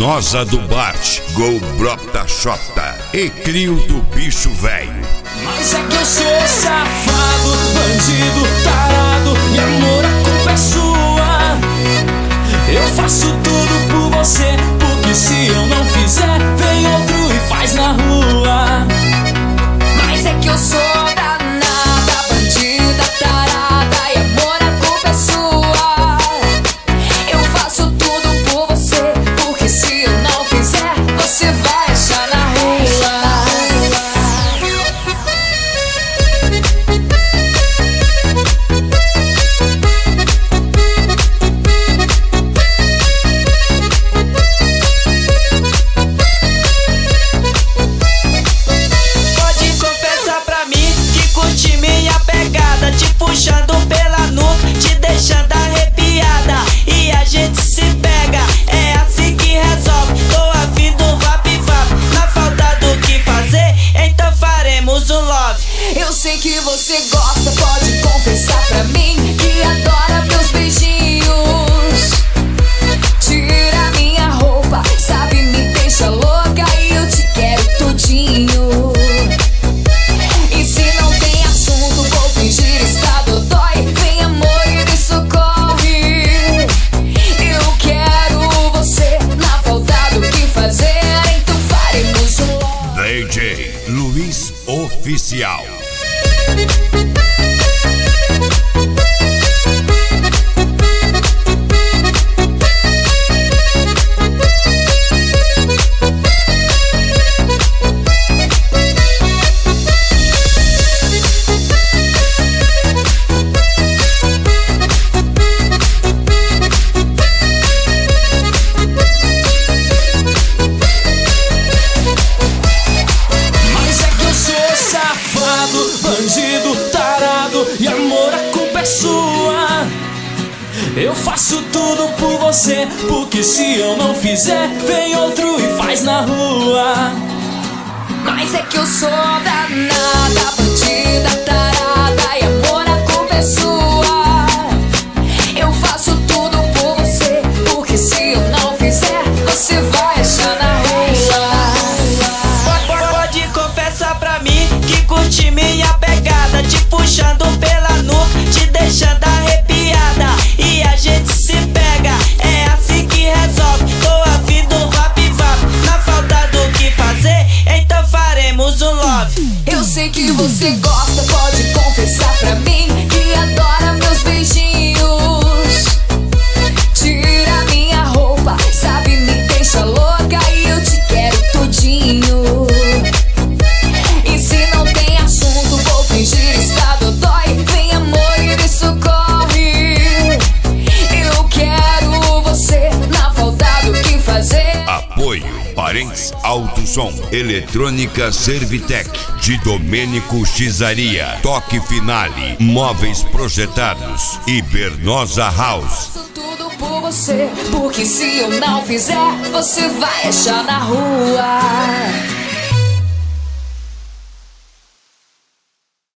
Bernosa do Bart, Go Brota Xota e Crio do Bicho Velho. Mas é que eu sou safado, bandido, tarado, e amor, a culpa é sua. Eu faço tudo por você, porque se eu não fizer, vem outro e faz na rua. Mas é que eu sou danada, bandida, tarada, e amor, a culpa é sua. Eu faço tudo por você, porque se eu não fizer, você vai achar na rua. Puxando pela nuca, te deixando arrepiada, e a gente se pega, é assim que resolve. Tô afim do vap-vap, na falta do que fazer, então faremos um love. Eu sei que você gosta, pode confessar pra mim que adora meus beijinhos. Tira minha roupa, sabe, me deixa louca e eu te quero tudinho. E se não tem assunto, vou fingir estar dodói. Vem amor e me socorre. Eu quero você, na falta do que fazer, então faremos um love. DJ Luiz Oficial. Bandido, tarado, e amor, a culpa é sua. Eu faço tudo por você, porque se eu não fizer, vem outro e faz na rua. Mas é que eu sou danada, bandida, tarada, e amor, a culpa é sua. Eu faço tudo por você, porque se eu não fizer, você vai achar na rua. Pode confessar pra mim que curte minha pegada, te puxando pela nuca, te deixando arrepiada, e a gente se pega, é assim que resolve. Tô afim do vap-vap, na falta do que fazer, então faremos um love. Eu sei que você gosta, pode confessar pra mim que adora meus beijinhos. Tira minha roupa, sabe, me deixa louca e eu te quero tudinho. E se não tem assunto, vou fingir estar dodói. Vem amor e me socorre. Eu quero você, na falta do que fazer. Apoio Parentes Alto Som, Eletrônica Servitec, de Domênico Xizaria, Toque Finale, Móveis Projetados e Bernosa House. Faço tudo por você, porque se eu não fizer, você vai achar na rua.